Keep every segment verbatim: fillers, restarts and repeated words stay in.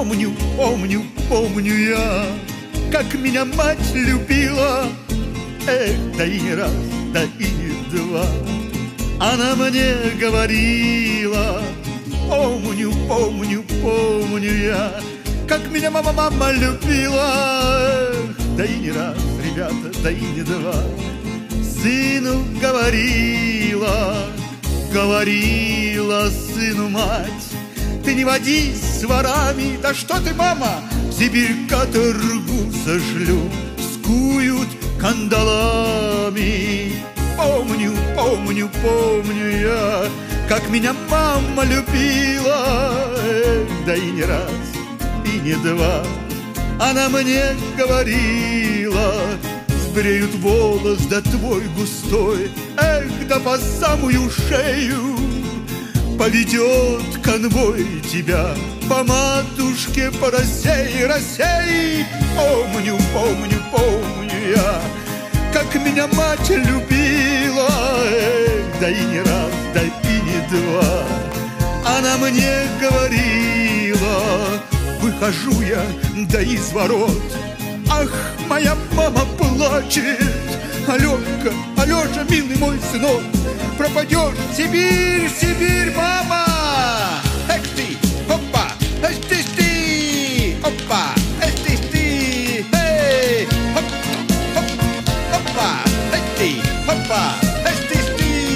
Помню, помню, помню я, как меня мать любила. Эх, да и не раз, да и не два. Она мне говорила: помню, помню, помню я, как меня мама, мама любила. Эх, да и не раз, ребята, да и не два. Сыну говорила, говорила сыну мать: ты не водись с ворами. Да что ты, мама, в Сибирь каторгу сошлю, скуют кандалами. Помню, помню, помню я, как меня мама любила. Эх, да и не раз, и не два. Она мне говорила: сбреют волос, да твой густой, эх, да по самую шею поведет конвой тебя по матушке, по России, России. Помню, помню, помню я, как меня мать любила. Эх, да и не раз, да и не два. Она мне говорила: выхожу я, да из ворот, ах, моя мама плачет. Аленка, Алеша, милый мой сынок, пропадешь в Сибирь, в Сибирь, мама! Эх ты, опа, эх ты, ты, опа, эх ты, ты, эй, оп, оп, опа, эх ты, опа, эх ты,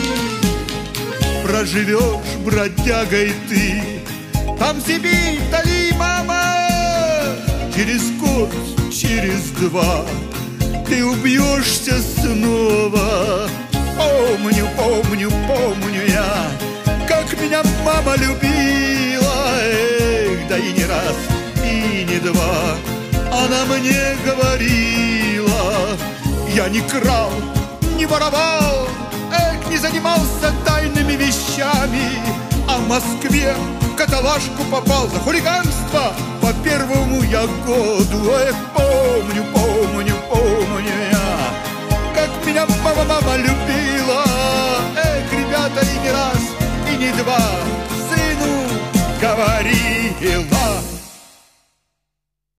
ты. Проживешь, бродягой ты, там Сибирь, вдали, мама, через год, через два ты убьешься снова. Помню, помню, помню я, как меня мама любила. Эх, да и не раз, и не два. Она мне говорила: я не крал, не воровал, эх, не занимался тайными вещами, а в Москве в каталажку попал за хулиганство по первому я году. Эх, помню, помню, помню я, как меня мама, мама любила. Эх, ребята, и не раз, и не два сыну говори.